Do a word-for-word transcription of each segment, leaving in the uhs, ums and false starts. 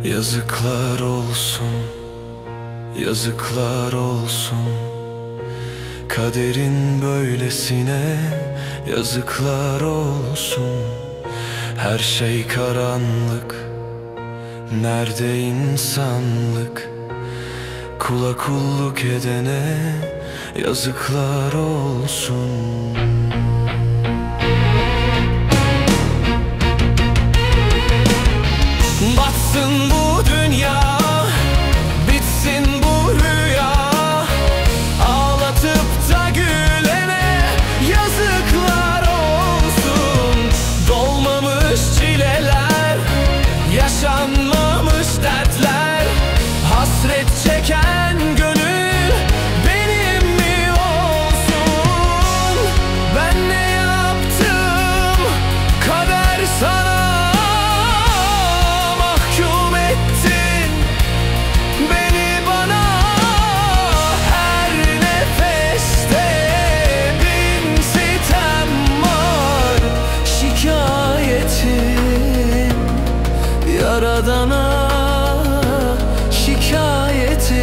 Yazıklar olsun, yazıklar olsun. Kaderin böylesine yazıklar olsun. Her şey karanlık, nerede insanlık? Kula kulluk edene yazıklar olsun. Batsın bu dünya, bitsin bu rüya. Ağlatıp da gülene yazıklar olsun. Dolmamış çileler, yaşanmamış dertler. Hasret çeken gönül benim mi olsun? Ben ne yaptım, kader sana Yaradana şikayetim,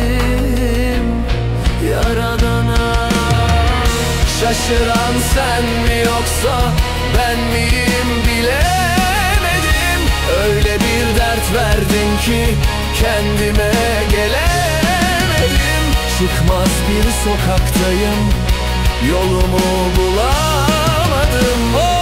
Yaradana. Şaşıran sen mi yoksa ben miyim bilemedim. Öyle bir dert verdin ki kendime gelemedim. Çıkmaz bir sokaktayım, yolumu bulamadım. Oh!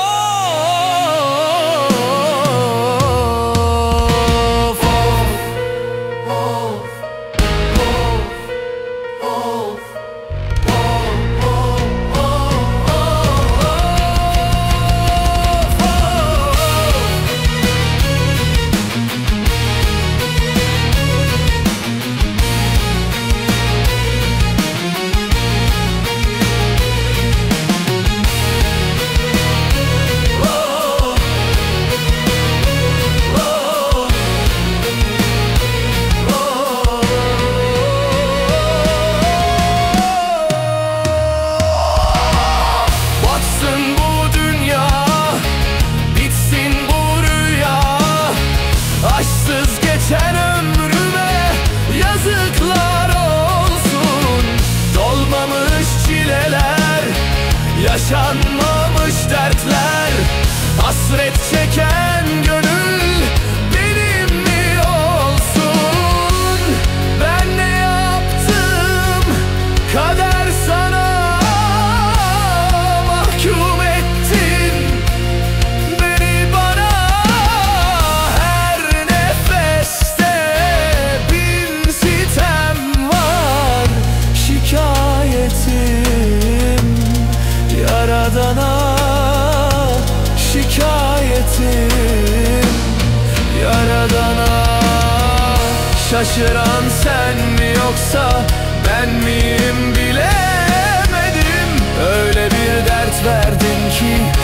Geçen ömrüme yazıklar olsun. Dolmamış çileler, yaşanmamış dertler. Hasret çeken gönül benim mi olsun? Ben ne yaptım, kader sana mahkum ettin beni bana. Yaradana şikayetim, Yaradana. Şaşıran sen mi yoksa ben miyim bilemedim. Öyle bir dert verdin ki